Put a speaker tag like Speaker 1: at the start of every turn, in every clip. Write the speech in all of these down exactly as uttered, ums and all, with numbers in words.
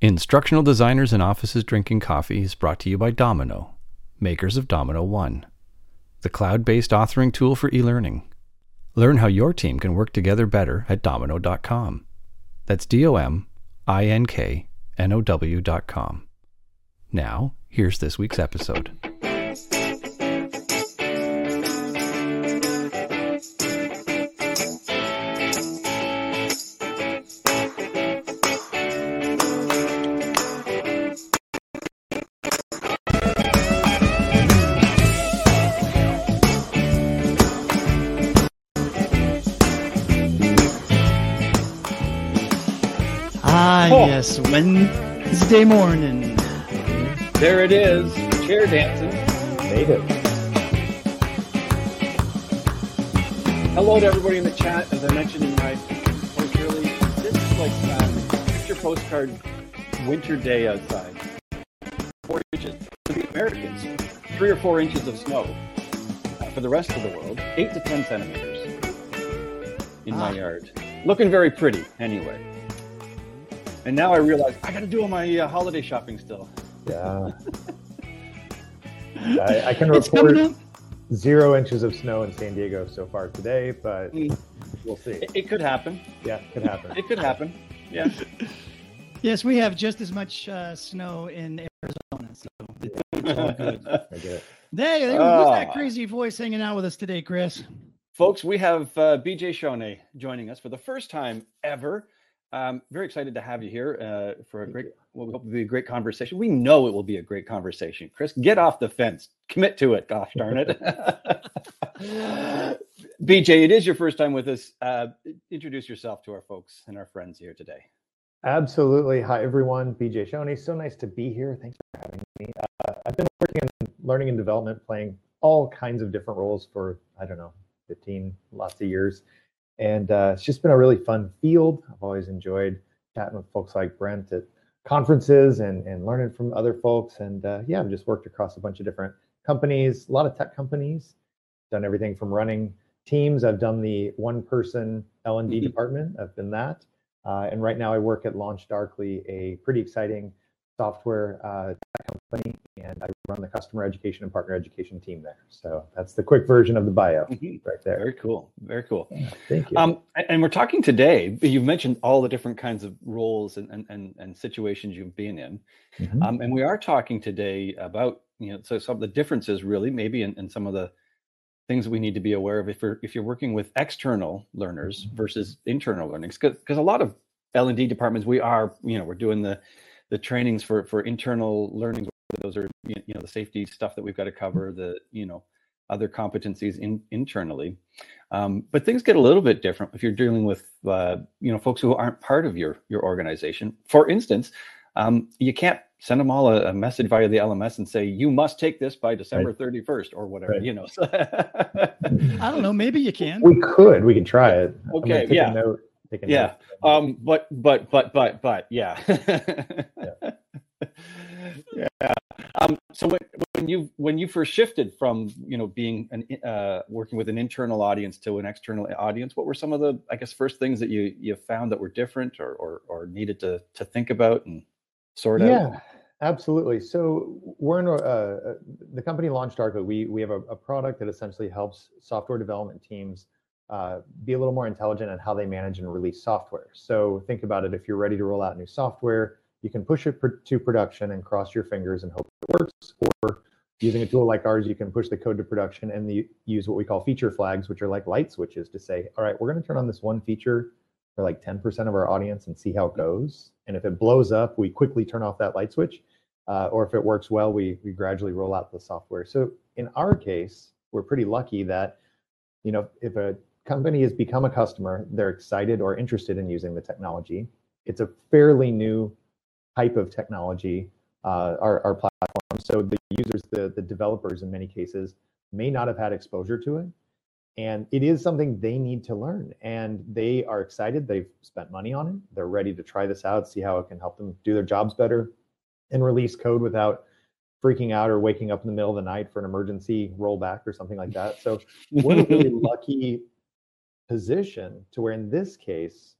Speaker 1: Instructional Designers in Offices Drinking Coffee is brought to you by Domino, makers of Domino One, the cloud-based authoring tool for e-learning. Learn how your team can work together better at domino dot com. That's D O M I N K N O W dot com. Now, here's this week's episode.
Speaker 2: Ah, oh. Yes, Wednesday morning.
Speaker 3: There it is, chair dancing.
Speaker 4: Made it.
Speaker 3: Hello to everybody in the chat. As I mentioned in my post early, this is like um, picture postcard winter day outside. Four inches for the Americans, three or four inches of snow. Uh, for the rest of the world, eight to ten centimeters in ah. my yard. Looking very pretty, anyway. And now I realize I got to do all my uh, holiday shopping still.
Speaker 4: Yeah. I, I can report zero inches of snow in San Diego so far today, but mm. we'll see.
Speaker 3: It, it could happen.
Speaker 4: Yeah, it could happen.
Speaker 3: It could happen. Yeah.
Speaker 2: Yes, we have just as much uh, snow in Arizona, so it's all good.
Speaker 4: I get it.
Speaker 2: There, there uh, who's that crazy voice hanging out with us today, Chris?
Speaker 3: Folks, we have uh, B J Shoney joining us for the first time ever. Um, very excited to have you here uh, for a great, what we hope will be a great conversation. We know it will be a great conversation. Chris, get off the fence. Commit to it. Gosh darn it. B J, it is your first time with us. Uh, introduce yourself to our folks and our friends here today.
Speaker 4: Absolutely. Hi, everyone. B J Shoney. So nice to be here. Thanks for having me. Uh, I've been working in learning and development, playing all kinds of different roles for, I don't know, fifteen, lots of years. And uh, it's just been a really fun field. I've always enjoyed chatting with folks like Brent at conferences and, and learning from other folks. And uh, yeah, I've just worked across a bunch of different companies, a lot of tech companies, done everything from running teams. I've done the one person L and D mm-hmm. department. I've been that. Uh, and right now I work at LaunchDarkly, a pretty exciting software uh, tech company. And I run the customer education and partner education team there. So that's the quick version of the bio mm-hmm. right there.
Speaker 3: Very cool. Very cool.
Speaker 4: Yeah, thank you.
Speaker 3: Um, and we're talking today, you've mentioned all the different kinds of roles and, and, and, and situations you've been in. Mm-hmm. Um, and we are talking today about, you know, so some of the differences really, maybe in, in some of the things that we need to be aware of if you're, if you're working with external learners mm-hmm. versus internal learners. Because a lot of L and D departments, we are, you know, we're doing the, the trainings for, for internal learning. Those are, you know, the safety stuff that we've got to cover, the, you know, other competencies in, internally. Um, but things get a little bit different if you're dealing with, uh, you know, folks who aren't part of your, your organization. For instance, um, you can't send them all a, a message via the L M S and say, you must take this by December right. thirty-first or whatever, right. you know.
Speaker 2: I don't know. Maybe you can.
Speaker 4: We could. We could try it.
Speaker 3: Okay. Yeah.
Speaker 4: A note, take a
Speaker 3: yeah.
Speaker 4: Note.
Speaker 3: Um, but, but, but, but, but, yeah.
Speaker 4: yeah.
Speaker 3: Yeah. Um, so when, when you when you first shifted from, you know, being an uh, working with an internal audience to an external audience, what were some of the, I guess, first things that you you found that were different or or, or needed to to think about and sort
Speaker 4: yeah,
Speaker 3: out?
Speaker 4: Yeah, absolutely. So we're in uh, the company LaunchDarkly. We we have a, a product that essentially helps software development teams uh, be a little more intelligent on how they manage and release software. So think about it. If you're ready to roll out new software, you can push it to production and cross your fingers and hope it works. Or using a tool like ours, you can push the code to production and the, use what we call feature flags, which are like light switches to say, all right, we're going to turn on this one feature for like ten percent of our audience and see how it goes. And if it blows up, we quickly turn off that light switch. Uh, or if it works well, we, we gradually roll out the software. So in our case, we're pretty lucky that, you know, if a company has become a customer, they're excited or interested in using the technology. It's a fairly new type of technology, uh, our, our platform. So the users, the, the developers in many cases, may not have had exposure to it. And it is something they need to learn. And they are excited. They've spent money on it. They're ready to try this out, see how it can help them do their jobs better and release code without freaking out or waking up in the middle of the night for an emergency rollback or something like that. So we're in a really lucky position to where in this case,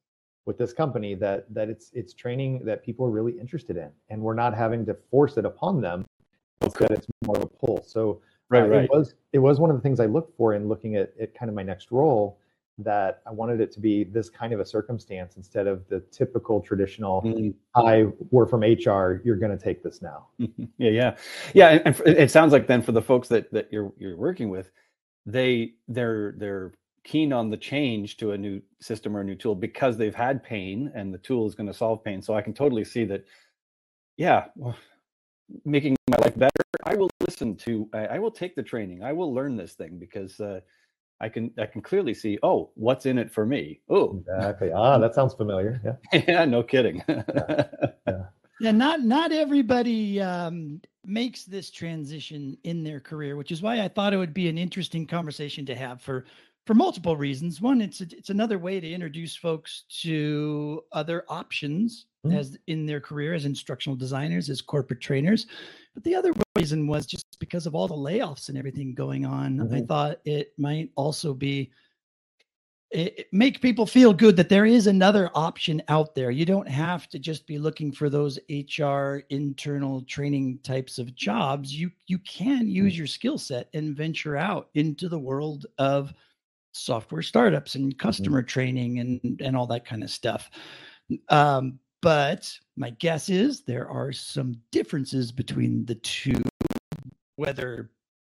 Speaker 4: with this company that that it's it's training that people are really interested in, and we're not having to force it upon them. Instead, it's more of a pull. So
Speaker 3: right,
Speaker 4: uh,
Speaker 3: right.
Speaker 4: it was it was one of the things I looked for in looking at, at kind of my next role, that I wanted it to be this kind of a circumstance instead of the typical traditional, mm-hmm. hi, we're from H R, you're going to take this now.
Speaker 3: yeah, yeah, yeah. And, and it sounds like then for the folks that that you're you're working with, they they're they're keen on the change to a new system or a new tool because they've had pain, and the tool is going to solve pain. So I can totally see that. Yeah, well, making my life better. I will listen to. I, I will take the training. I will learn this thing because. Uh, I can I can clearly see, oh, what's in it for me? Oh,
Speaker 4: exactly. Ah, that sounds familiar.
Speaker 3: Yeah. yeah, no kidding.
Speaker 2: yeah. yeah. Yeah, not not everybody um, makes this transition in their career, which is why I thought it would be an interesting conversation to have for for multiple reasons. One, it's a, it's another way to introduce folks to other options mm-hmm. as in their career as instructional designers, as corporate trainers. But the other reason was just because of all the layoffs and everything going on. Mm-hmm. I thought it might also be it, it make people feel good that there is another option out there. You don't have to just be looking for those H R internal training types of jobs. You you can use your skill set and venture out into the world of software startups and customer mm-hmm. training and and all that kind of stuff. Um, But my guess is there are some differences between the two, whether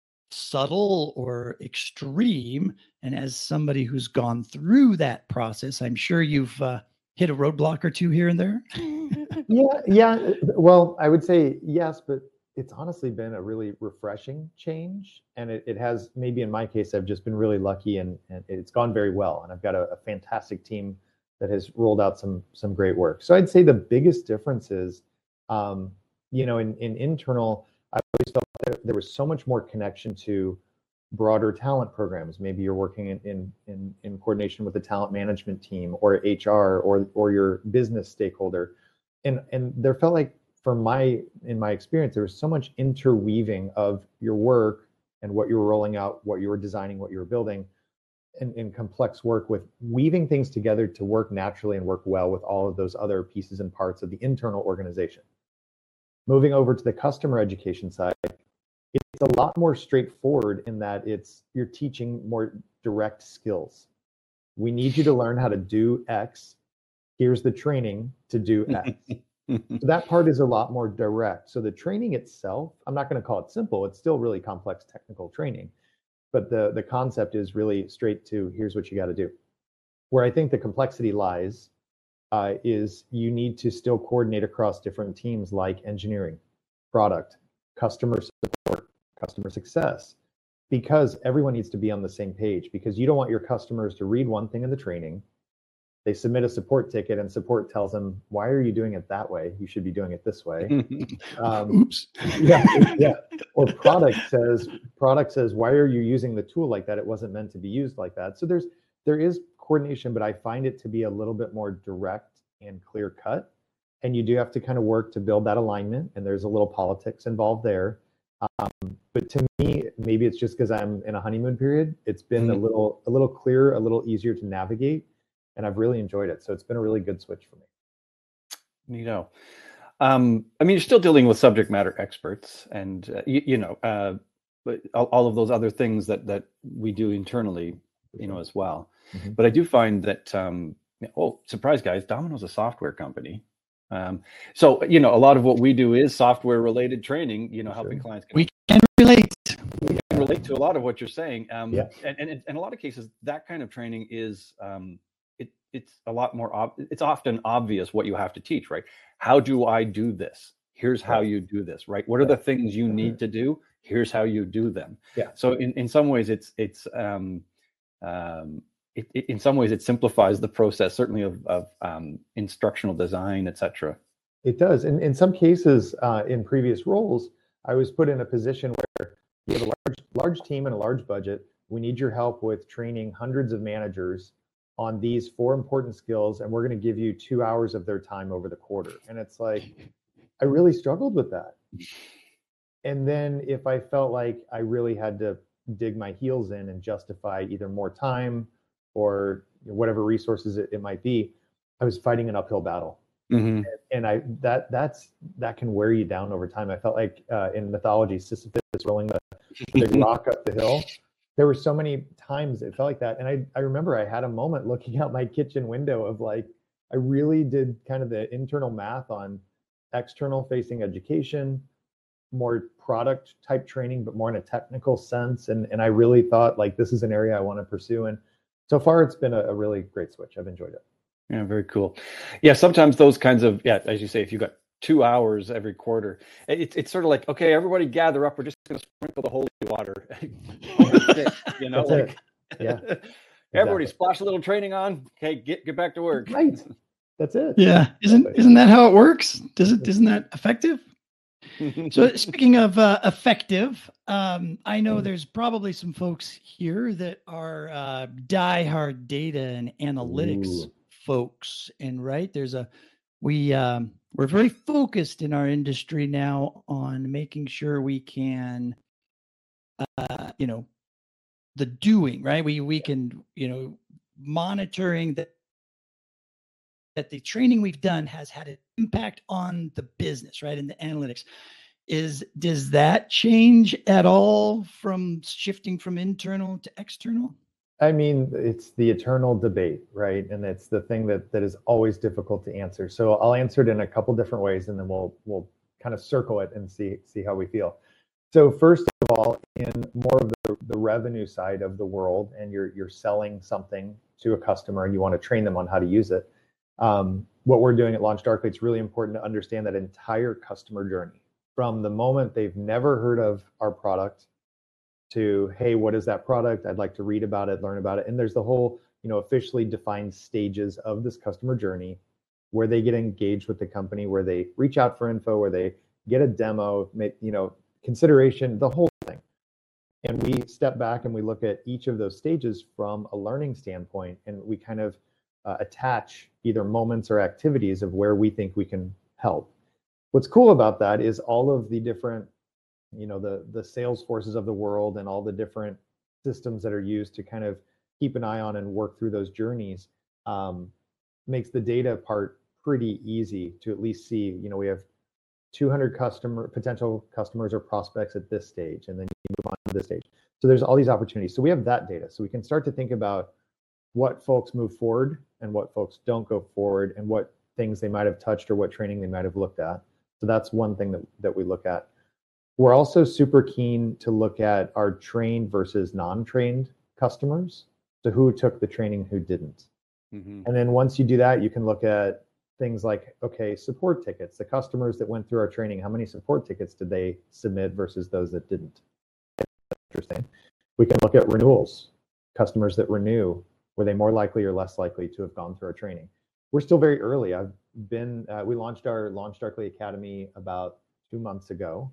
Speaker 2: subtle or extreme. And as somebody who's gone through that process, I'm sure you've uh, hit a roadblock or two here and there.
Speaker 4: yeah, yeah. Well, I would say yes, but it's honestly been a really refreshing change. And it, it has, maybe in my case, I've just been really lucky and, and it's gone very well. And I've got a, a fantastic team that has rolled out some some great work. So I'd say the biggest difference is, um, you know, in, in internal, I always felt that there was so much more connection to broader talent programs. Maybe you're working in in in, in coordination with the talent management team or H R or or your business stakeholder, and and there felt like, for my in my experience, there was so much interweaving of your work and what you were rolling out, what you were designing, what you were building. In, in complex work with weaving things together to work naturally and work well with all of those other pieces and parts of the internal organization. Moving over to the customer education side, it's a lot more straightforward in that it's you're teaching more direct skills. We need you to learn how to do X. Here's the training to do X. So that part is a lot more direct. So the training itself, I'm not going to call it simple. It's still really complex technical training. But the, the concept is really straight to, here's what you got to do. Where I think the complexity lies uh, is you need to still coordinate across different teams like engineering, product, customer support, customer success, because everyone needs to be on the same page, because you don't want your customers to read one thing in the training. They submit a support ticket and support tells them, why are you doing it that way? You should be doing it this way. Um, Oops. Yeah, yeah. Or product says, product says, why are you using the tool like that? It wasn't meant to be used like that. So there's there is coordination, but I find it to be a little bit more direct and clear cut. And you do have to kind of work to build that alignment. And there's a little politics involved there. Um, but to me, maybe it's just because I'm in a honeymoon period. It's been mm-hmm. a little a little clearer, a little easier to navigate. And I've really enjoyed it. So it's been a really good switch for me.
Speaker 3: You know, um, I mean, you're still dealing with subject matter experts and, uh, you, you know, uh, but all, all of those other things that, that we do internally, you know, as well. Mm-hmm. But I do find that, um, oh, surprise guys, Domino's a software company. Um, so, you know, a lot of what we do is software related training, you know, helping sure. clients.
Speaker 2: We can relate.
Speaker 3: We can relate to a lot of what you're saying. Um,
Speaker 4: yeah.
Speaker 3: and, and in a lot of cases, that kind of training is, um, it, it's a lot more, ob- it's often obvious what you have to teach, right? How do I do this? Here's how you do this, right? What are the things you need to do? Here's how you do them.
Speaker 4: Yeah.
Speaker 3: So in, in some ways, it's, it's, um, um, It, it, in some ways, it simplifies the process, certainly of, of um, instructional design, et cetera.
Speaker 4: It does. And in some cases, uh, in previous roles, I was put in a position where you have a large, large team and a large budget. We need your help with training hundreds of managers on these four important skills, and we're going to give you two hours of their time over the quarter. And it's like, I really struggled with that. And then if I felt like I really had to dig my heels in and justify either more time or whatever resources it, it might be, I was fighting an uphill battle. Mm-hmm. And, and I that that's that can wear you down over time. I felt like uh, in mythology, Sisyphus rolling the, the big rock up the hill. There were so many times it felt like that. And I, I remember I had a moment looking out my kitchen window of like, I really did kind of the internal math on external facing education, more product type training, but more in a technical sense. And, and I really thought like, this is an area I want to pursue. And so far it's been a, a really great switch. I've enjoyed it.
Speaker 3: Yeah, very cool. Yeah, sometimes those kinds of, yeah, as you say, if you've got two hours every quarter, it's it's sort of like, okay, everybody gather up. We're just going to sprinkle the holy water. You know,
Speaker 4: That's
Speaker 3: like,
Speaker 4: it. Yeah.
Speaker 3: Everybody
Speaker 4: Exactly.
Speaker 3: splash a little training on. Okay, get get back to work.
Speaker 4: Right. That's it.
Speaker 2: Yeah. Isn't isn't that how it works? Does it isn't that effective? So speaking of uh, effective, um, I know there's probably some folks here that are uh, diehard data and analytics Ooh. folks, and right there's a we um, we're very focused in our industry now on making sure we can, uh, you know, the doing right. We we can you know monitoring that that the training we've done has had an impact on the business, right? And the analytics is, does that change at all from shifting from internal to external?
Speaker 4: I mean, it's the eternal debate, right? And it's the thing that that is always difficult to answer. So I'll answer it in a couple different ways, and then we'll we'll kind of circle it and see see how we feel. So first of all, in more of the, the revenue side of the world, and you're you're selling something to a customer and you want to train them on how to use it. Um, what we're doing at LaunchDarkly, it's really important to understand that entire customer journey from the moment they've never heard of our product to, hey, what is that product? I'd like to read about it, learn about it. And there's the whole, you know, officially defined stages of this customer journey where they get engaged with the company, where they reach out for info, where they get a demo, make, you know, consideration, the whole thing. And we step back and we look at each of those stages from a learning standpoint, and we kind of uh, attach either moments or activities of where we think we can help. What's cool about that is all of the different, you know, the the sales forces of the world and all the different systems that are used to kind of keep an eye on and work through those journeys um, makes the data part pretty easy to at least see. You know, we have two hundred customer potential customers or prospects at this stage, and then you move on to this stage. So there's all these opportunities. So we have that data, so we can start to think about what folks move forward and what folks don't go forward, and what things they might have touched or what training they might have looked at. So that's one thing that, that we look at. We're also super keen to look at our trained versus non-trained customers. So who took the training, who didn't. Mm-hmm. And then once you do that, you can look at things like, okay, support tickets, the customers that went through our training, how many support tickets did they submit versus those that didn't? Interesting. We can look at renewals, customers that renew, were they more likely or less likely to have gone through our training? We're still very early. I've been, uh, we launched our LaunchDarkly Academy about two months ago.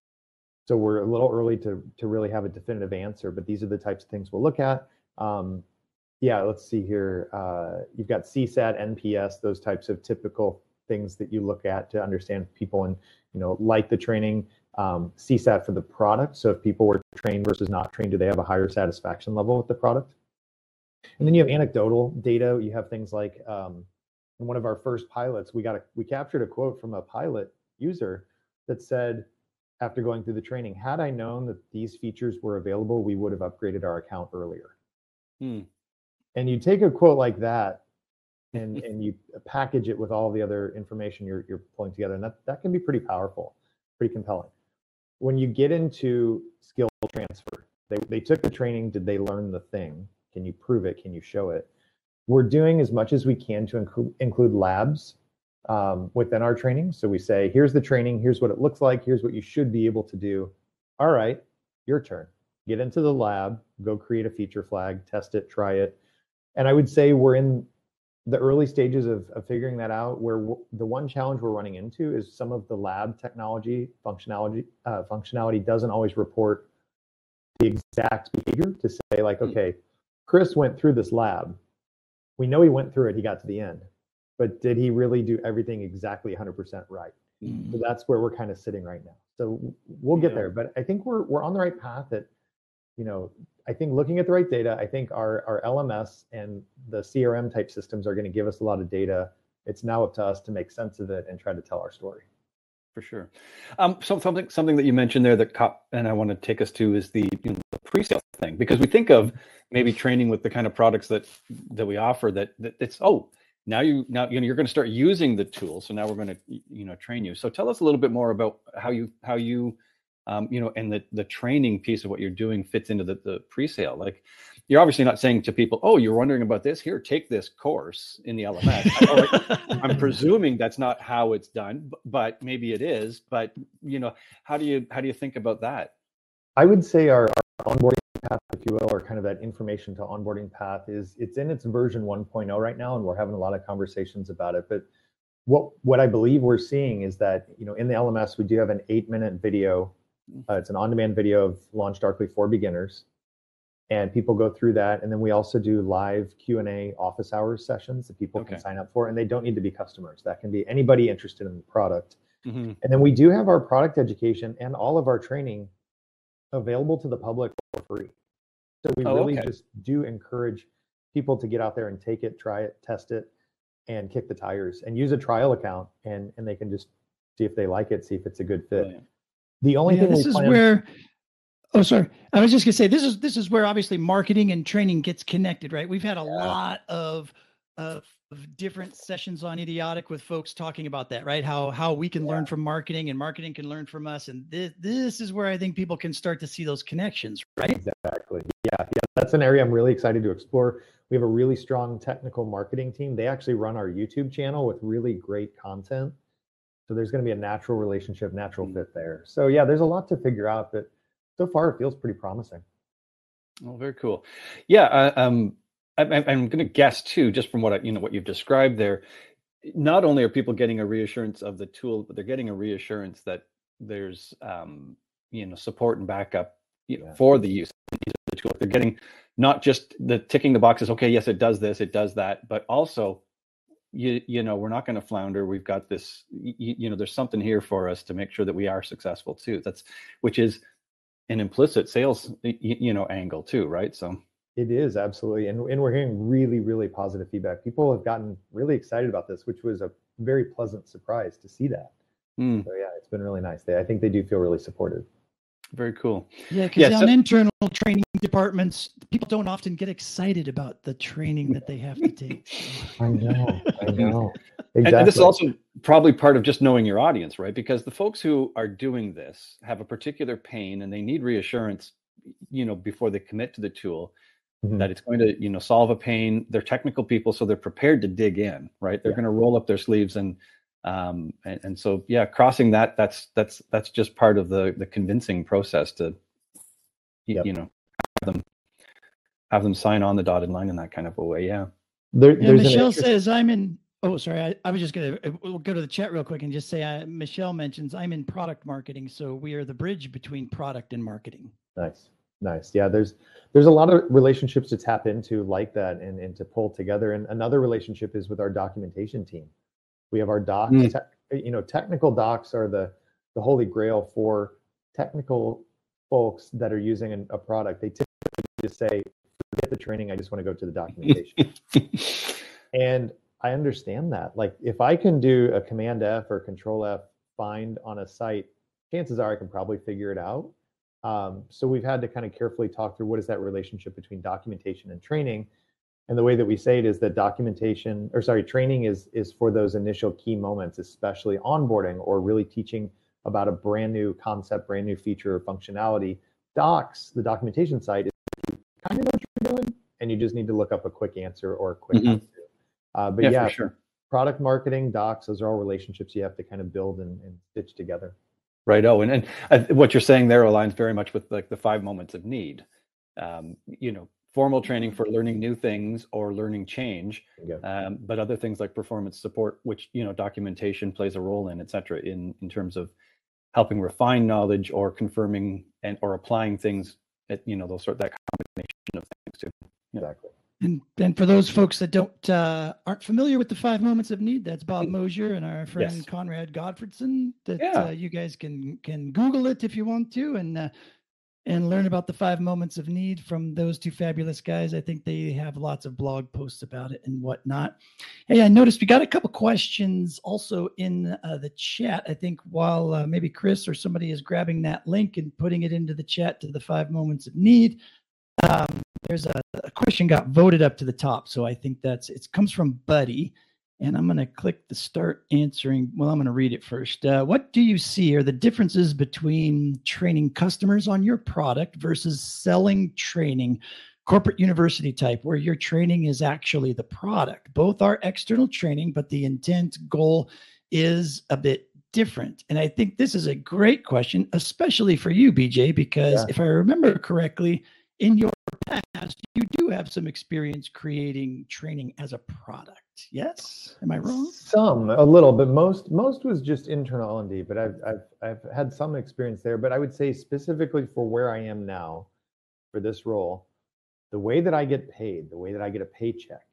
Speaker 4: So we're a little early to, to really have a definitive answer, but these are the types of things we'll look at. Um, yeah, let's see here. Uh, you've got C SAT, N P S, those types of typical things that you look at to understand people and, you know, like the training. Um, C SAT for the product. So if people were trained versus not trained, do they have a higher satisfaction level with the product? And then you have anecdotal data. You have things like um, in one of our first pilots, we got a, we captured a quote from a pilot user that said, after going through the training, had I known that these features were available, we would have upgraded our account earlier. Hmm. And you take a quote like that and, and you package it with all the other information you're, you're pulling together, and that, that can be pretty powerful, pretty compelling. When you get into skill transfer, they, they took the training, did they learn the thing? Can you prove it? Can you show it? We're doing as much as we can to include, include labs um, within our training. So we say, here's the training, here's what it looks like, here's what you should be able to do. All right, your turn. Get into the lab, go create a feature flag, test it, try it. And I would say we're in the early stages of, of figuring that out, where w- the one challenge we're running into is some of the lab technology functionality uh, functionality doesn't always report the exact behavior to say like, okay, Chris went through this lab. We know he went through it, he got to the end, but did he really do everything exactly one hundred percent right? Mm-hmm. So that's where we're kind of sitting right now. So we'll get yeah. there, but I think we're we're on the right path. That, you know, I think looking at the right data, I think our, our L M S and the C R M type systems are going to give us a lot of data It's now up to us to make sense of it and try to tell our story.
Speaker 3: For sure. Um, so something something that you mentioned there that caught, and I want to take us to is the, you know, the pre-sale thing, because we think of maybe training with the kind of products that that we offer that, that it's oh now you now you know you're going to start using the tool, so now we're going to you know train you. So tell us a little bit more about how you how you um, you know and the the training piece of what you're doing fits into the the pre-sale. Like, you're obviously not saying to people, oh, you're wondering about this? Here, take this course in the L M S. I, I'm presuming that's not how it's done, but maybe it is. But, you know, how do you how do you think about that?
Speaker 4: I would say our, our onboarding path, if you will, or kind of that information to onboarding path is it's in its version one point oh right now, and we're having a lot of conversations about it. But what what I believe we're seeing is that, you know, in the L M S, we do have an eight minute video. Uh, it's an on-demand video of LaunchDarkly for beginners. And people go through that. And then we also do live Q and A office hours sessions that people okay. can sign up for. And they don't need to be customers. That can be anybody interested in the product. Mm-hmm. And then we do have our product education and all of our training available to the public for free. So we oh, really okay. just do encourage people to get out there and take it, try it, test it, and kick the tires and use a trial account. And, and they can just see if they like it, see if it's a good fit. Brilliant. The only
Speaker 2: yeah,
Speaker 4: thing
Speaker 2: this
Speaker 4: we
Speaker 2: is
Speaker 4: plan-
Speaker 2: where... Oh, sorry. I was just gonna say this is this is where obviously marketing and training gets connected, right? We've had a yeah. lot of, of of different sessions on Idiotic with folks talking about that, right? How how we can yeah. learn from marketing and marketing can learn from us, and this this is where I think people can start to see those connections, right?
Speaker 4: Exactly. Yeah, yeah. That's an area I'm really excited to explore. We have a really strong technical marketing team. They actually run our YouTube channel with really great content. So there's going to be a natural relationship, natural fit there. So yeah, there's a lot to figure out, but so far, it feels pretty promising.
Speaker 3: Oh, very cool. Yeah, uh, um, I, I'm going to guess too, just from what I, you know, what you've described there. Not only are people getting a reassurance of the tool, but they're getting a reassurance that there's, um, you know, support and backup, you know, yeah. for the use of the tool. They're getting not just the ticking the boxes. Okay, yes, it does this, it does that, but also, you, you know, we're not going to flounder. We've got this. You, you know, there's something here for us to make sure that we are successful too. That's which is an implicit sales, you know, angle too, right? So
Speaker 4: it is absolutely, and and we're hearing really, really positive feedback. People have gotten really excited about this, which was a very pleasant surprise to see that. Mm. So yeah, it's been really nice. They, I think they do feel really supported.
Speaker 3: Very cool.
Speaker 2: Yeah, because yeah, on so, internal training departments, people don't often get excited about the training that they have to take. So.
Speaker 4: I know, I know.
Speaker 3: Exactly. And, and this is also probably part of just knowing your audience, right? Because the folks who are doing this have a particular pain and they need reassurance, you know, before they commit to the tool, mm-hmm. that it's going to, you know, solve a pain. They're technical people, so they're prepared to dig in, right? They're yeah. going to roll up their sleeves and Um, and, and so, yeah, crossing that, that's, that's, that's just part of the, the convincing process to, yep. you know, have them, have them sign on the dotted line in that kind of a way. Yeah.
Speaker 2: There, yeah Michelle interest- says I'm in, oh, sorry. I, I was just going to we'll go to the chat real quick and just say, uh, Michelle mentions I'm in product marketing. So we are the bridge between product and marketing.
Speaker 4: Nice. Nice. Yeah. There's, there's a lot of relationships to tap into like that and, and to pull together. And another relationship is with our documentation team. We have our docs, mm. te- you know, technical docs are the, the holy grail for technical folks that are using an, a product. They typically just say, forget the training, I just want to go to the documentation. And I understand that. Like if I can do a Command F or Control F find on a site, chances are I can probably figure it out. Um, so we've had to kind of carefully talk through what is that relationship between documentation and training. And the way that we say it is that documentation, or sorry, training is is for those initial key moments, especially onboarding or really teaching about a brand new concept, brand new feature or functionality. Docs, the documentation site, is you kind of know what you're doing, and you just need to look up a quick answer or a quick mm-hmm. answer. Uh, but yeah, yeah for sure. Product marketing, docs, those are all relationships you have to kind of build and, and stitch together.
Speaker 3: Right. Oh, and, and uh, what you're saying there aligns very much with like the five moments of need. Um, you know, formal training for learning new things or learning change, yeah. um, but other things like performance support, which, you know, documentation plays a role in, et cetera, in, in terms of helping refine knowledge or confirming and or applying things at, you know, those sort that combination of things too.
Speaker 4: Yeah. Exactly.
Speaker 2: And and for those folks that don't uh, aren't familiar with the five moments of need, that's Bob Mosier and our friend yes. Conrad Godfredson. That yeah. uh, you guys can can Google it if you want to, and uh, and learn about the five moments of need from those two fabulous guys. I think they have lots of blog posts about it and whatnot. Hey, I noticed we got a couple questions also in uh, the chat. I think while uh, maybe Chris or somebody is grabbing that link and putting it into the chat to the five moments of need, um, there's a, a question got voted up to the top. So I think that's, it comes from Buddy. And I'm going to click the start answering. Well, I'm going to read it first. Uh, what do you see are the differences between training customers on your product versus selling training, corporate university type, where your training is actually the product? Both are external training, but the intent goal is a bit different. And I think this is a great question, especially for you, B J, because yeah. if I remember correctly, in your past, you do have some experience creating training as a product. Yes, am I wrong?
Speaker 4: Some, a little, but most most was just internal L and D. But I've I've I've had some experience there. But I would say specifically for where I am now, for this role, the way that I get paid, the way that I get a paycheck,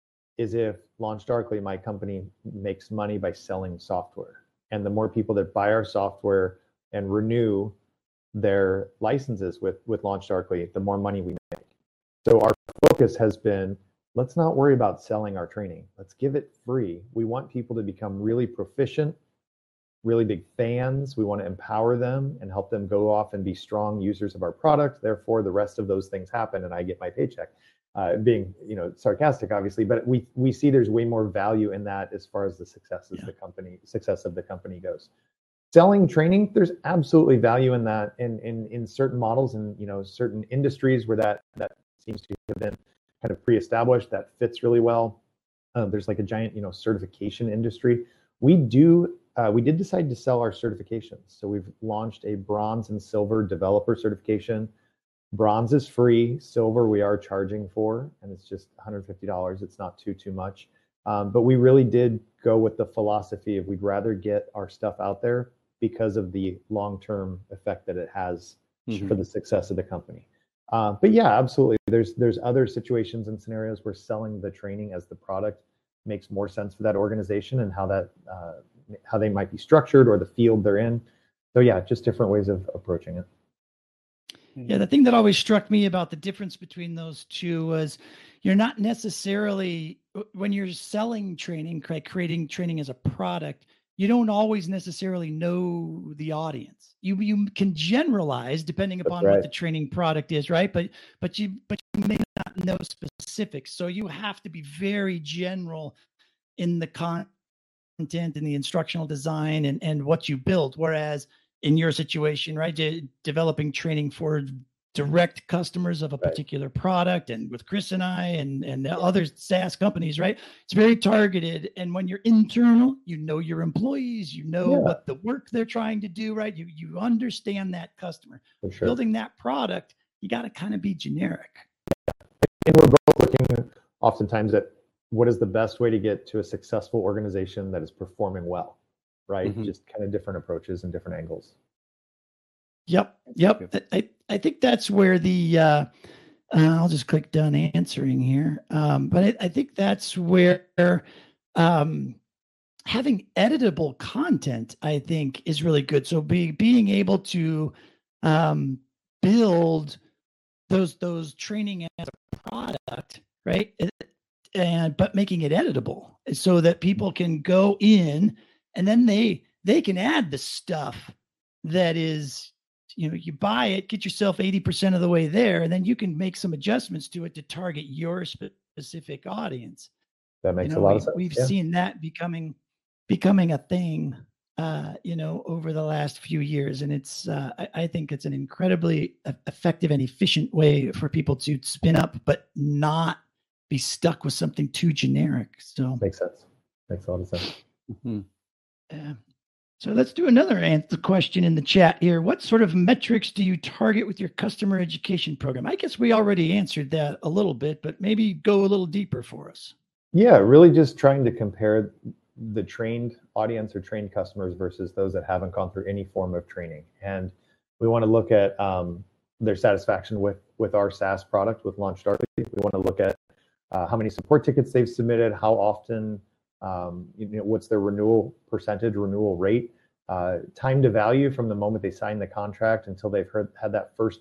Speaker 4: is if LaunchDarkly, my company, makes money by selling software, and the more people that buy our software and renew their licenses with with LaunchDarkly, the more money we make. So our focus has been, let's not worry about selling our training. Let's give it free. We want people to become really proficient, really big fans. We want to empower them and help them go off and be strong users of our product. Therefore, the rest of those things happen and I get my paycheck. Uh, being, you know, sarcastic, obviously, but we we see there's way more value in that as far as the success of yeah. the company, success of the company goes. Selling training, there's absolutely value in that in in in certain models and, you know, certain industries where that that seems to have been kind of pre-established, that fits really well. Uh, there's like a giant, you know, certification industry. We do, uh, we did decide to sell our certifications. So we've launched a bronze and silver developer certification. Bronze is free, silver we are charging for, and it's just one hundred fifty dollars. It's not too, too much. Um, but we really did go with the philosophy of we'd rather get our stuff out there because of the long-term effect that it has mm-hmm. for the success of the company. Uh, but yeah, absolutely. There's there's other situations and scenarios where selling the training as the product makes more sense for that organization and how that uh, how they might be structured or the field they're in. So yeah, just different ways of approaching it.
Speaker 2: Yeah, the thing that always struck me about the difference between those two was you're not necessarily, when you're selling training, creating training as a product, you don't always necessarily know the audience. You you can generalize depending upon right. what the training product is, right? But but you but you may not know specifics. So you have to be very general in the content and the instructional design and, and what you build. Whereas in your situation, right, de- developing training for direct customers of a particular right. product, and with Chris and I and, and yeah. other SaaS companies, right? It's very targeted. And when you're internal, you know your employees, you know yeah. what the work they're trying to do, right? You you understand that customer. For sure. Building that product, you got to kind of be generic.
Speaker 4: And we're both looking oftentimes at what is the best way to get to a successful organization that is performing well, right? Mm-hmm. Just kind of different approaches and different angles.
Speaker 2: Yep. Yep. I, I think that's where the, uh, uh, I'll just click done answering here. Um, but I, I think that's where um, having editable content, I think, is really good. So be, being able to um, build those, those training as a product, right? And, but making it editable so that people can go in and then they, they can add the stuff that is, you know, you buy it, get yourself eighty percent of the way there, and then you can make some adjustments to it to target your specific audience.
Speaker 4: That makes
Speaker 2: you know,
Speaker 4: a lot
Speaker 2: we,
Speaker 4: of sense.
Speaker 2: We've
Speaker 4: yeah.
Speaker 2: seen that becoming, becoming a thing, uh, you know, over the last few years. And it's, uh, I, I think it's an incredibly effective and efficient way for people to spin up, but not be stuck with something too generic. So
Speaker 4: makes sense. Makes a lot of sense.
Speaker 2: Mm-hmm. Yeah. So let's do another answer question in the chat here. What sort of metrics do you target with your customer education program? I guess we already answered that a little bit, but maybe go a little deeper for us.
Speaker 4: Yeah, really just trying to compare the trained audience or trained customers versus those that haven't gone through any form of training. And we want to look at um, their satisfaction with, with our SaaS product, with LaunchDarkly. We want to look at uh, how many support tickets they've submitted, how often, Um, you know, what's their renewal percentage, renewal rate, uh, time to value from the moment they sign the contract until they've heard, had that first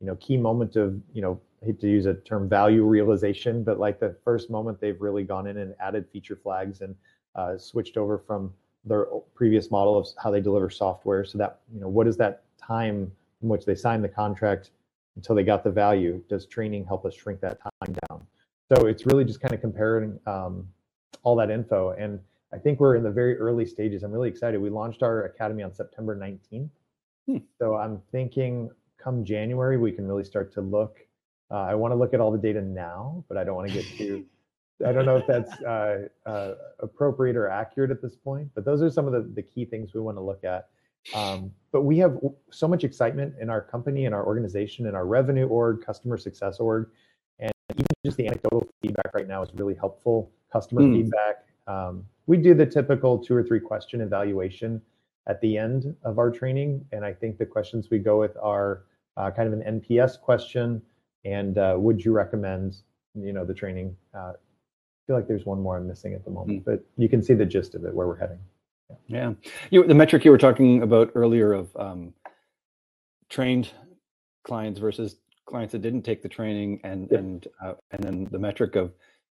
Speaker 4: you know, key moment of, you know, I hate to use a term value realization, but like the first moment they've really gone in and added feature flags and uh, switched over from their previous model of how they deliver software. So that, you know, what is that time in which they signed the contract until they got the value? Does training help us shrink that time down? So it's really just kind of comparing um, all that info. And I think we're in the very early stages. I'm really excited. We launched our academy on September nineteenth. Hmm. So I'm thinking come January, we can really start to look. Uh, I want to look at all the data now, but I don't want to get too, I don't know if that's uh, uh, appropriate or accurate at this point, but those are some of the, the key things we want to look at. Um, but we have so much excitement in our company, in our organization, in our revenue org, customer success org, and even just the anecdotal feedback right now is really helpful. Customer mm. feedback. Um, we do the typical two or three question evaluation at the end of our training, and I think the questions we go with are uh, kind of an N P S question, and uh, would you recommend, you know, the training? Uh, I feel like there's one more I'm missing at the moment, mm. but you can see the gist of it, where we're heading.
Speaker 3: Yeah, you, the metric you were talking about earlier of um, trained clients versus clients that didn't take the training, and yep. and uh, and then the metric of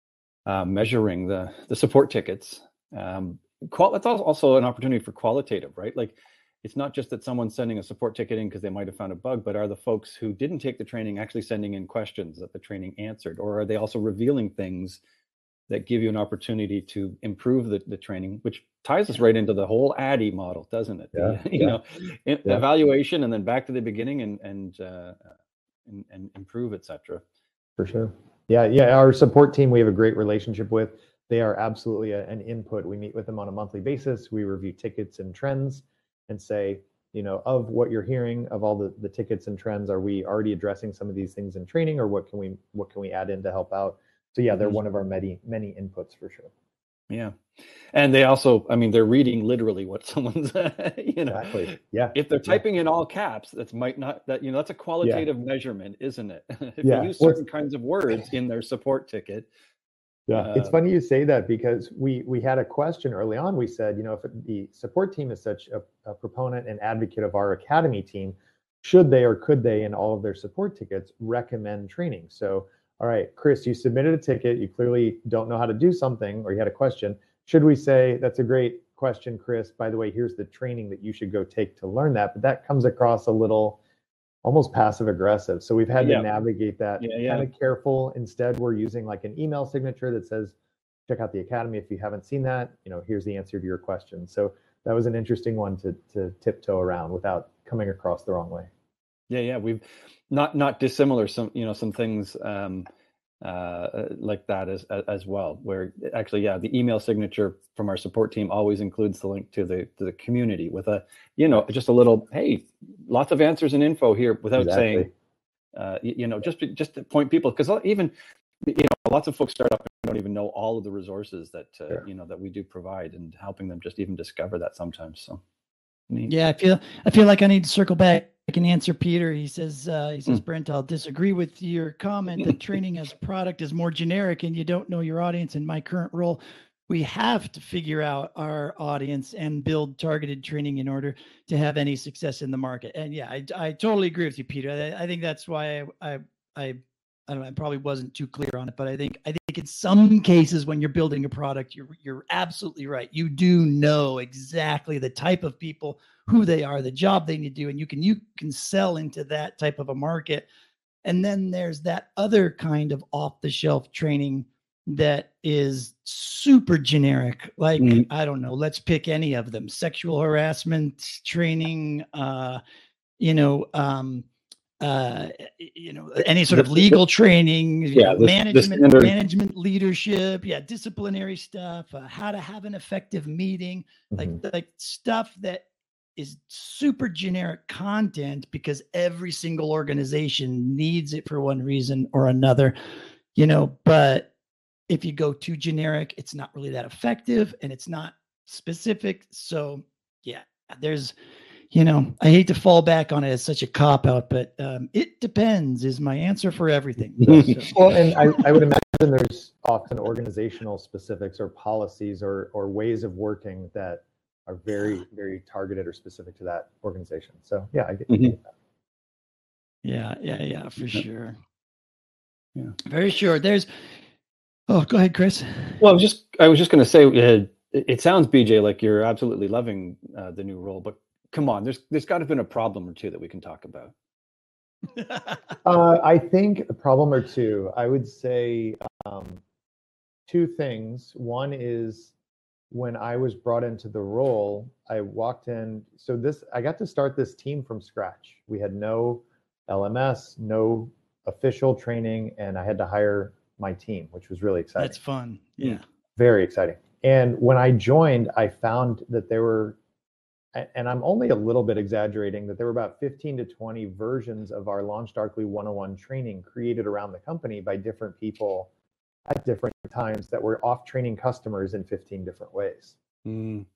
Speaker 3: uh, measuring the the support tickets. Um, qual- that's also an opportunity for qualitative, right? Like, it's not just that someone's sending a support ticket in because they might have found a bug, but are the folks who didn't take the training actually sending in questions that the training answered, or are they also revealing things that give you an opportunity to improve the, the training, which ties us right into the whole A D D I model, doesn't it?
Speaker 4: Yeah,
Speaker 3: the, you
Speaker 4: yeah.
Speaker 3: know,
Speaker 4: yeah.
Speaker 3: evaluation and then back to the beginning and and uh, and, and improve, et cetera.
Speaker 4: For sure. Yeah, yeah. Our support team we have a great relationship with. They are absolutely a, an input. We meet with them on a monthly basis. We review tickets and trends and say, you know, of what you're hearing, of all the, the tickets and trends, are we already addressing some of these things in training, or what can we what can we add in to help out? So yeah, they're one of our many, many inputs for sure.
Speaker 3: Yeah. And they also, I mean, they're reading literally what someone's, you know,
Speaker 4: exactly. Yeah.
Speaker 3: If they're typing
Speaker 4: yeah.
Speaker 3: in all caps, that's might not, that, you know, that's a qualitative yeah. measurement, isn't it? If
Speaker 4: yeah.
Speaker 3: you use certain well, kinds of words in their support ticket.
Speaker 4: Yeah.
Speaker 3: Uh,
Speaker 4: it's funny you say that, because we, we had a question early on. We said, you know, if the support team is such a, a proponent and advocate of our academy team, should they, or could they, in all of their support tickets, recommend training? So, all right, Chris, you submitted a ticket. You clearly don't know how to do something, or you had a question. Should we say, that's a great question, Chris. By the way, here's the training that you should go take to learn that. But that comes across a little almost passive aggressive. So we've had yeah. to navigate that yeah, yeah. kind of careful. Instead, we're using like an email signature that says, check out the academy. If you haven't seen that, you know, here's the answer to your question. So that was an interesting one to to tiptoe around without coming across the wrong way.
Speaker 3: Yeah, yeah, we've not not dissimilar. Some you know some things um, uh, like that as as well. Where actually, yeah, the email signature from our support team always includes the link to the to the community with a you know just a little hey, lots of answers and info here without exactly. saying uh, you, you know just just to point people, because even you know lots of folks start up and don't even know all of the resources that uh, sure. you know that we do provide, and helping them just even discover that sometimes. So neat.
Speaker 2: Yeah, I feel I feel like I need to circle back. I can answer Peter. He says, uh, he says, mm. Brent, I'll disagree with your comment that training as a product is more generic and you don't know your audience. In my current role, we have to figure out our audience and build targeted training in order to have any success in the market. And yeah, I, I totally agree with you, Peter. I, I think that's why I, I, I, I don't know, I probably wasn't too clear on it, but I think I think in some cases when you're building a product, you're you're absolutely right. You do know exactly the type of people, who they are, the job they need to do, and you can you can sell into that type of a market. And then there's that other kind of off-the-shelf training that is super generic. Like, mm. I don't know, let's pick any of them. Sexual harassment training, uh, you know, um, uh, you know, any sort of legal training, you
Speaker 3: yeah,
Speaker 2: know,
Speaker 3: this,
Speaker 2: management,
Speaker 3: this
Speaker 2: management, leadership, yeah, disciplinary stuff, uh, how to have an effective meeting, mm-hmm. like, like stuff that is super generic content because every single organization needs it for one reason or another, you know, but if you go too generic, it's not really that effective and it's not specific. So yeah, there's, you know, I hate to fall back on it as such a cop out, but um, it depends is my answer for everything. So.
Speaker 4: Well, and I, I would imagine there's often organizational specifics or policies or or ways of working that are very, very targeted or specific to that organization. So yeah, I get, mm-hmm. I get that.
Speaker 2: Yeah, yeah, yeah, for
Speaker 3: Yeah.
Speaker 2: sure.
Speaker 3: Yeah,
Speaker 2: very sure. There's. Oh, go ahead, Chris.
Speaker 3: Well, I was just I was just going to say, uh, it, it sounds, B J, like you're absolutely loving uh, the new role, but come on, there's there's got to have been a problem or two that we can talk about.
Speaker 4: uh, I think a problem or two. I would say um, two things. One is when I was brought into the role, I walked in. So this, I got to start this team from scratch. We had no L M S, no official training, and I had to hire my team, which was really exciting.
Speaker 2: That's fun. Yeah.
Speaker 4: Very exciting. And when I joined, I found that there were, and I'm only a little bit exaggerating, that there were about fifteen to twenty versions of our Launch Darkly one oh one training created around the company by different people at different times that were off training customers in fifteen different ways.
Speaker 3: Mm.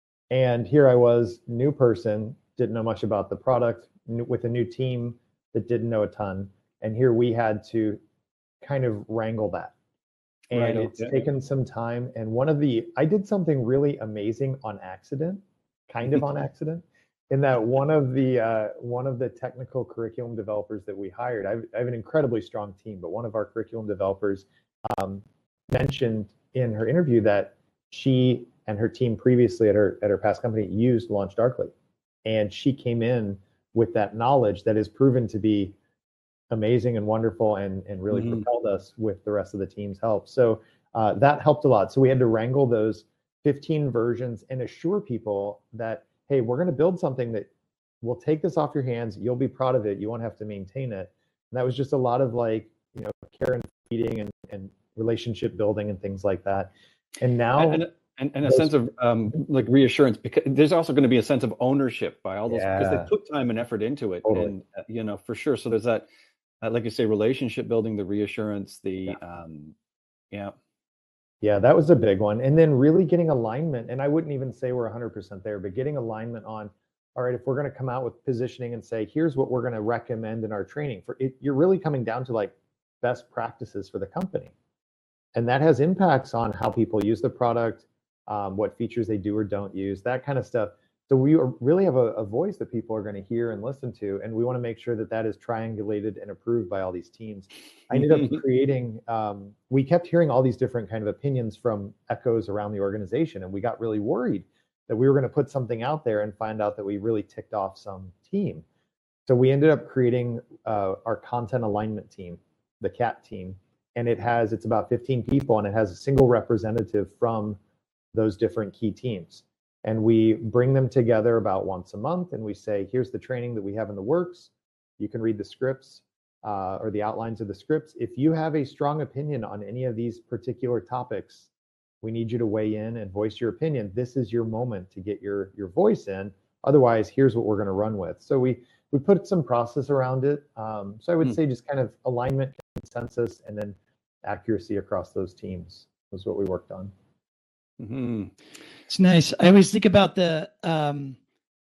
Speaker 4: And here I was, new person, didn't know much about the product, with a new team that didn't know a ton. And here we had to kind of wrangle that. And
Speaker 3: Right,
Speaker 4: it's
Speaker 3: okay.
Speaker 4: taken some time. And one of the, I did something really amazing on accident, kind of on accident, in that one of the uh, one of the technical curriculum developers that we hired, I have, I have an incredibly strong team, but one of our curriculum developers um, mentioned in her interview that she and her team previously at her at her past company used Launch Darkly, and she came in with that knowledge that has proven to be amazing and wonderful, and and really mm-hmm. propelled us with the rest of the team's help. So uh, that helped a lot. So we had to wrangle those fifteen versions and assure people that, hey, we're going to build something that will take this off your hands. You'll be proud of it. You won't have to maintain it. And that was just a lot of like, you know, care and feeding and, and relationship building and things like that. And now,
Speaker 3: and, and, and a those, sense of um, like reassurance, because there's also going to be a sense of ownership by all those, yeah. because they put time and effort into it. Totally. And uh, you know, for sure. So there's that, uh, like you say, relationship building, the reassurance, the yeah. um, yeah.
Speaker 4: Yeah, that was a big one. And then really getting alignment. And I wouldn't even say we're one hundred percent there, but getting alignment on, all right, if we're going to come out with positioning and say, here's what we're going to recommend in our training, for it, you're really coming down to like best practices for the company. And that has impacts on how people use the product, um, what features they do or don't use, that kind of stuff. So we really have a, a voice that people are going to hear and listen to, and we want to make sure that that is triangulated and approved by all these teams. I ended up creating, um, we kept hearing all these different kind of opinions from echoes around the organization, and we got really worried that we were going to put something out there and find out that we really ticked off some team. So we ended up creating uh, our content alignment team, the C A T team, and it has, it's about fifteen people, and it has a single representative from those different key teams. And we bring them together about once a month, and we say, here's the training that we have in the works. You can read the scripts uh, or the outlines of the scripts. If you have a strong opinion on any of these particular topics, we need you to weigh in and voice your opinion. This is your moment to get your, your voice in. Otherwise, here's what we're going to run with. So we, we put some process around it. Um, so I would hmm. say just kind of alignment, consensus, and then accuracy across those teams was what we worked on.
Speaker 3: Mm-hmm.
Speaker 2: It's nice. I always think about the um,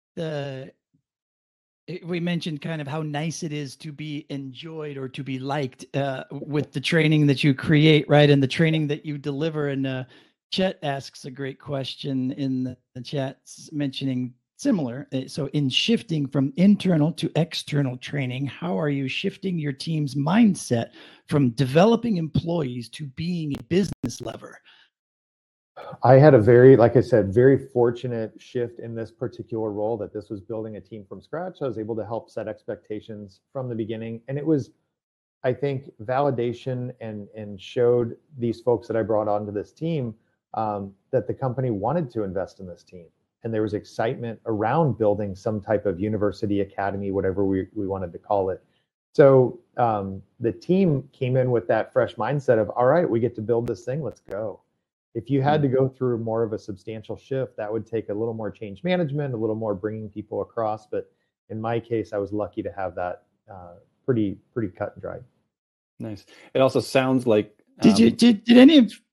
Speaker 2: the we mentioned kind of how nice it is to be enjoyed or to be liked uh, with the training that you create, right? And the training that you deliver. And uh, Chet asks a great question in the, the chat, mentioning similar. So in shifting from internal to external training, how are you shifting your team's mindset from developing employees to being a business lever?
Speaker 4: I had a very, like I said, very fortunate shift in this particular role, that this was building a team from scratch. I was able to help set expectations from the beginning. And it was, I think, validation and, and showed these folks that I brought onto this team um, that the company wanted to invest in this team. And there was excitement around building some type of university, academy, whatever we, we wanted to call it. So um, the team came in with that fresh mindset of, all right, we get to build this thing, let's go. If you had to go through more of a substantial shift, that would take a little more change management, a little more bringing people across. But in my case, I was lucky to have that uh, pretty pretty cut and dried.
Speaker 3: Nice. It also sounds like.
Speaker 2: Um, did you did did any of?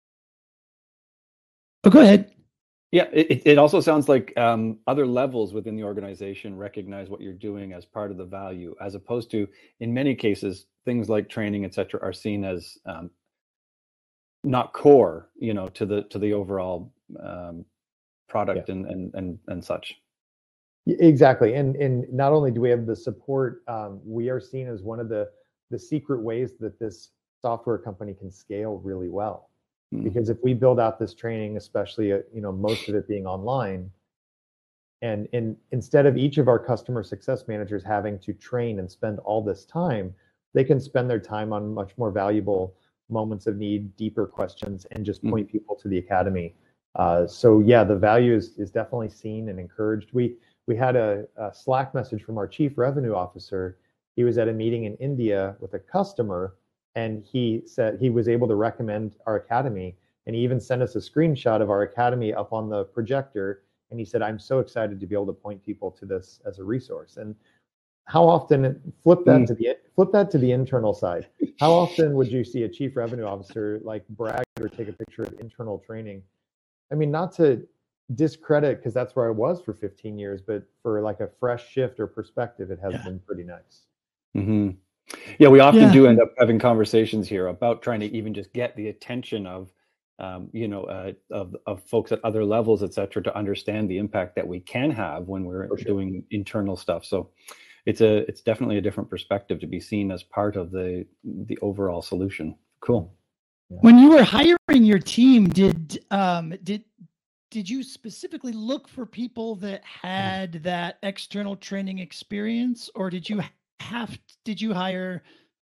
Speaker 2: Oh, go ahead.
Speaker 3: Yeah, it it also sounds like um, other levels within the organization recognize what you're doing as part of the value, as opposed to, in many cases, things like training, et cetera, are seen as um, not core, you know, to the to the overall um, product yeah. and, and and and such.
Speaker 4: Exactly. And and not only do we have the support, um, we are seen as one of the the secret ways that this software company can scale really well. Mm. Because if we build out this training, especially, uh, you know, most of it being online, and in, instead of each of our customer success managers having to train and spend all this time, they can spend their time on much more valuable moments of need, deeper questions, and just point mm. people to the academy. Uh, so yeah, the value is, is definitely seen and encouraged. We we had a, a Slack message from our chief revenue officer. He was at a meeting in India with a customer, and he said he was able to recommend our academy, and he even sent us a screenshot of our academy up on the projector. And he said, "I'm so excited to be able to point people to this as a resource." And how often, flip that mm. to the flip that to the internal side. How often would you see a chief revenue officer like brag or take a picture of internal training? I mean, not to discredit, because that's where I was for fifteen years, but for like a fresh shift or perspective, it has yeah. been pretty nice.
Speaker 3: Mm-hmm. Yeah, we often yeah. do end up having conversations here about trying to even just get the attention of, um, you know, uh, of of folks at other levels, et cetera, to understand the impact that we can have when we're sure. doing internal stuff. So it's a it's definitely a different perspective to be seen as part of the the overall solution. Cool.
Speaker 2: Yeah. When you were hiring your team, did um, did did you specifically look for people that had that external training experience, or did you have did you hire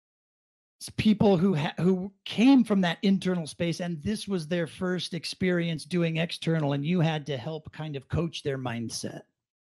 Speaker 2: people who ha- who came from that internal space and this was their first experience doing external, and you had to help kind of coach their mindset?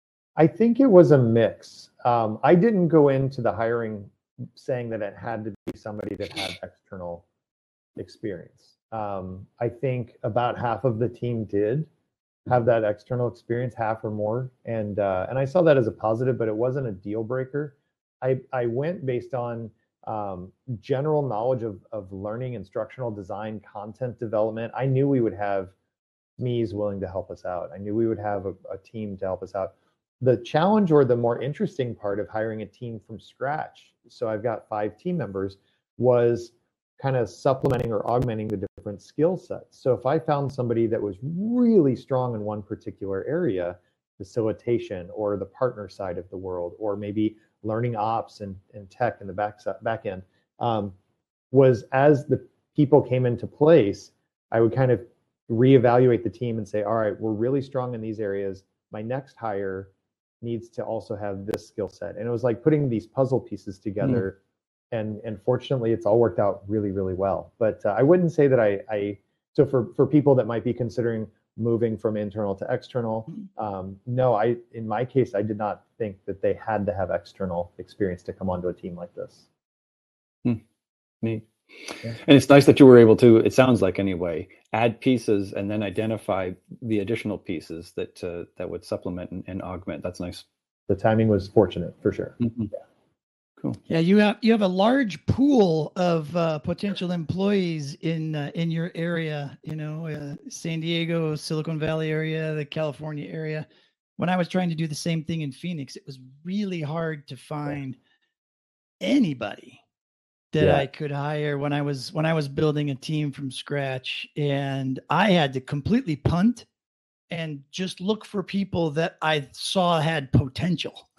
Speaker 4: I think it was a mix. Um, I didn't go into the hiring saying that it had to be somebody that had external experience. Um, I think about half of the team did have that external experience, half or more, and uh, and I saw that as a positive, but it wasn't a deal breaker. I I went based on um, general knowledge of of learning, instructional design, content development. I knew we would have S M Es willing to help us out. I knew we would have a, a team to help us out. The challenge, or the more interesting part of hiring a team from scratch, so I've got five team members, was kind of supplementing or augmenting the different skill sets. So if I found somebody that was really strong in one particular area, facilitation or the partner side of the world, or maybe learning ops and, and tech in the back, back end, um, was as the people came into place, I would kind of reevaluate the team and say, all right, we're really strong in these areas. My next hire needs to also have this skill set. And it was like putting these puzzle pieces together. Mm. And and fortunately, it's all worked out really, really well. But uh, I wouldn't say that I, I, so for, for people that might be considering moving from internal to external, um, no, I, in my case, I did not think that they had to have external experience to come onto a team like this.
Speaker 3: Hmm. Neat. Yeah. And it's nice that you were able to, it sounds like anyway, add pieces and then identify the additional pieces that uh, that would supplement and, and augment. That's nice.
Speaker 4: The timing was fortunate for sure. Mm-hmm. Yeah.
Speaker 2: Cool. Yeah, you have you have a large pool of uh, potential employees in uh, in your area. You know, uh, San Diego, Silicon Valley area, the California area. When I was trying to do the same thing in Phoenix, it was really hard to find yeah. anybody that yeah. I could hire when I was when I was building a team from scratch, and I had to completely punt and just look for people that I saw had potential.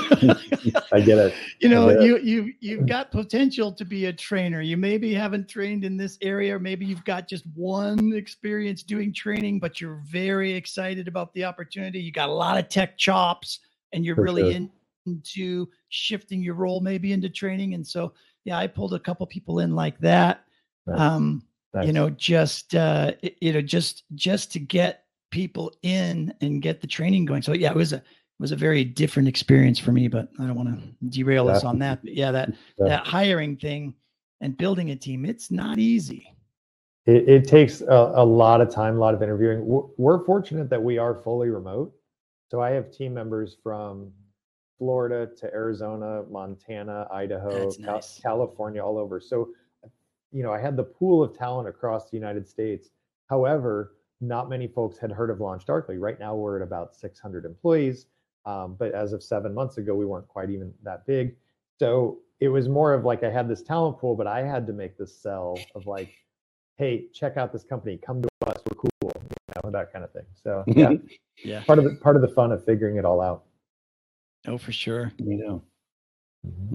Speaker 4: I get it.
Speaker 2: You know, you you you've got potential to be a trainer. You maybe haven't trained in this area, or maybe you've got just one experience doing training, but you're very excited about the opportunity. You got a lot of tech chops, and you're for really sure. in, into shifting your role maybe into training. And so, yeah, I pulled a couple people in like that. Nice. Um, nice. You know, just uh, you know, just just to get people in and get the training going. So yeah, it was a it was a very different experience for me, but I don't want to derail yeah. us on that. But yeah, that yeah. that hiring thing and building a team, it's not easy.
Speaker 4: It, it takes a, a lot of time, a lot of interviewing. We're, we're fortunate that we are fully remote. So I have team members from Florida to Arizona, Montana, Idaho,
Speaker 2: That's nice.
Speaker 4: Cal- California, all over. So, you know, I had the pool of talent across the United States. However, not many folks had heard of LaunchDarkly. Right now, we're at about six hundred employees. Um, but as of seven months ago, we weren't quite even that big. So it was more of like I had this talent pool, but I had to make this sell of like, hey, check out this company. Come to us. We're cool. You know, that kind of thing. So yeah,
Speaker 2: yeah.
Speaker 4: Part of the part of the fun of figuring it all out.
Speaker 2: Oh, for sure.
Speaker 3: You know.
Speaker 2: Mm-hmm.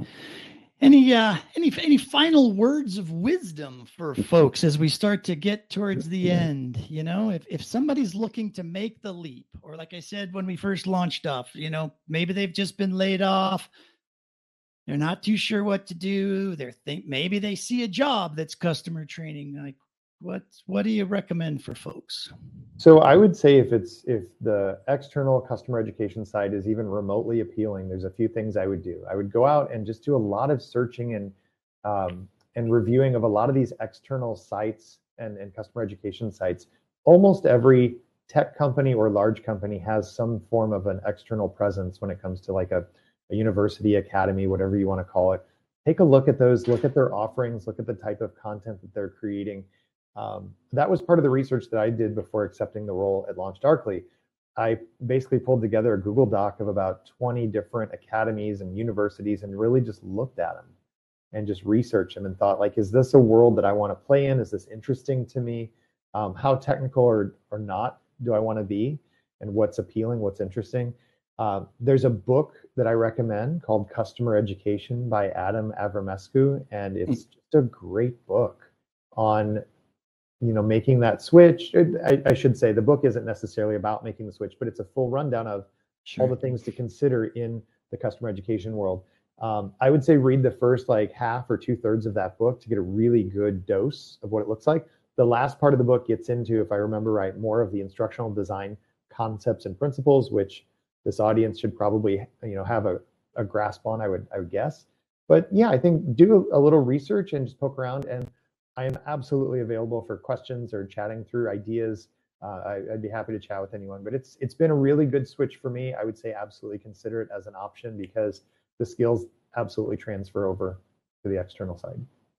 Speaker 2: Any uh, any any final words of wisdom for folks as we start to get towards the end? You know, if if somebody's looking to make the leap, or like I said when we first launched off, you know, maybe they've just been laid off. They're not too sure what to do. They're think maybe they see a job that's customer training. Like, what what do you recommend for folks?
Speaker 4: So I would say if it's if the external customer education side is even remotely appealing, there's a few things I would do. I would go out and just do a lot of searching and um, and reviewing of a lot of these external sites and, and customer education sites. Almost every tech company or large company has some form of an external presence when it comes to like a, a university, academy, whatever you want to call it. Take a look at those, look at their offerings, look at the type of content that they're creating. Um, that was part of the research that I did before accepting the role at LaunchDarkly. I basically pulled together a Google Doc of about twenty different academies and universities and really just looked at them and just researched them and thought, like, is this a world that I want to play in? Is this interesting to me? Um, how technical or, or not do I want to be? And what's appealing, what's interesting? Uh, there's a book that I recommend called Customer Education by Adam Avramescu, and it's just a great book on you know, making that switch. I, I should say the book isn't necessarily about making the switch, but it's a full rundown of sure. all the things to consider in the customer education world. Um, I would say read the first like half or two thirds of that book to get a really good dose of what it looks like. The last part of the book gets into, if I remember right, more of the instructional design concepts and principles, which this audience should probably, you know, have a, a grasp on, I would, I would guess. But yeah, I think do a little research and just poke around, and I am absolutely available for questions or chatting through ideas. Uh, I, I'd be happy to chat with anyone, but it's it's been a really good switch for me. I would say absolutely consider it as an option because the skills absolutely transfer over to the external side.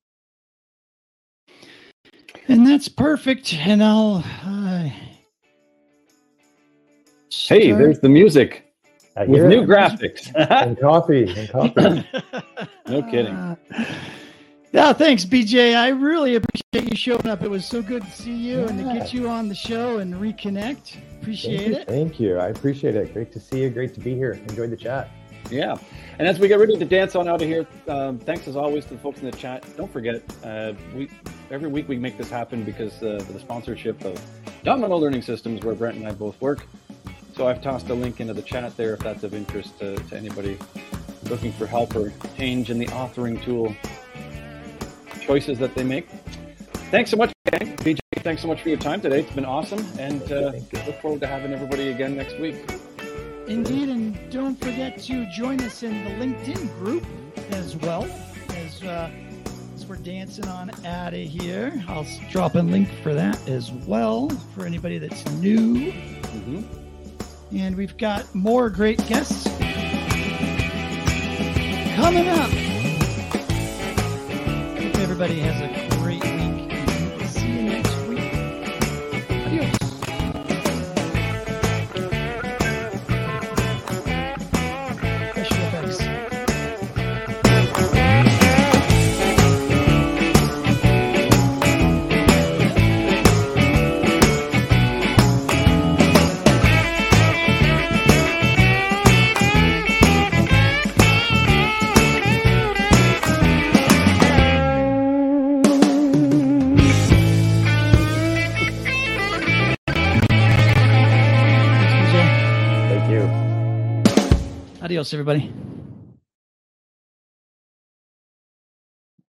Speaker 2: And that's perfect. And I'll. Uh,
Speaker 3: hey, there's the music with new it. graphics
Speaker 4: and coffee and coffee.
Speaker 3: No kidding. Uh,
Speaker 2: Yeah, thanks, B J. I really appreciate you showing up. It was so good to see you yeah. and to get you on the show and reconnect. Appreciate
Speaker 4: thank you,
Speaker 2: it.
Speaker 4: Thank you. I appreciate it. Great to see you. Great to be here. Enjoyed the chat.
Speaker 3: Yeah. And as we get ready to dance on out of here, um, thanks as always to the folks in the chat. Don't forget, uh, we every week we make this happen because uh, of the sponsorship of Domino Learning Systems, where Brent and I both work. So I've tossed a link into the chat there if that's of interest to, to anybody looking for help or change in the authoring tool choices that they make. Thanks so much, gang. B J, thanks so much for your time today. It's been awesome, and uh, look forward to having everybody again next week.
Speaker 2: Indeed, and don't forget to join us in the LinkedIn group as well as, uh, as we're dancing on out of here. I'll drop a link for that as well for anybody that's new. Mm-hmm. And we've got more great guests coming up. Everybody has a great week. We'll see you next week. Adios. Special effects. Adios, everybody.